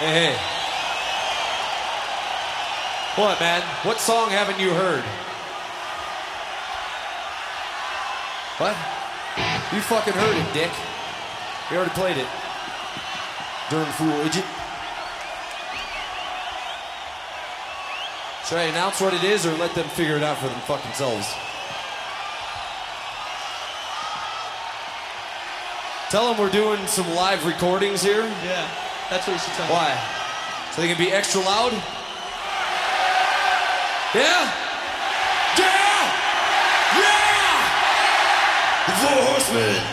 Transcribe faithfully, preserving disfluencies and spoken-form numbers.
Hey, hey. What, man? What song haven't you heard? What? You fucking heard it, dick. You already played it. Darn fool, idiot. Should I announce what it is or let them figure it out for them fucking selves? Tell them we're doing some live recordings here. Yeah, that's what you should tell them. Why? So they can be extra loud? Yeah? Yeah! Yeah! The Four Horsemen.